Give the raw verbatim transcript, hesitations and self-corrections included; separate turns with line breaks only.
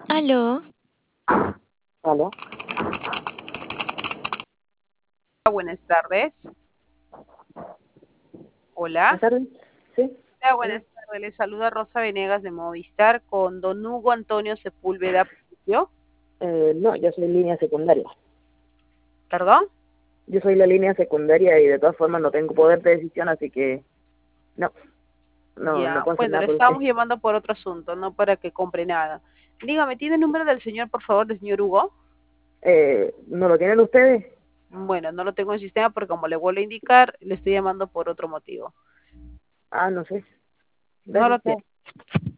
Aló,
¿Aló?
Buenas tardes. Hola.
¿Buenas tardes? Sí.
Hola,
Hola.
buenas tardes. Le saluda Rosa Venegas de Movistar con don Hugo Antonio Sepúlveda. ¿Yo?
Eh, no, yo soy línea secundaria.
¿Perdón?
Yo soy la línea secundaria y de todas formas no tengo poder de decisión, así que no, no, no
Ya.
puedo hacer
Bueno,
nada
le
por usted.
estábamos llamando por otro asunto, no para que compre nada. Dígame, ¿tiene el número del señor, por favor, del señor Hugo?
Eh, ¿no lo tienen ustedes?
Bueno, no lo tengo en el sistema porque como le vuelvo a indicar, le estoy llamando por otro motivo.
Ah, no sé.
No lo
Gracias, chao.
tiene.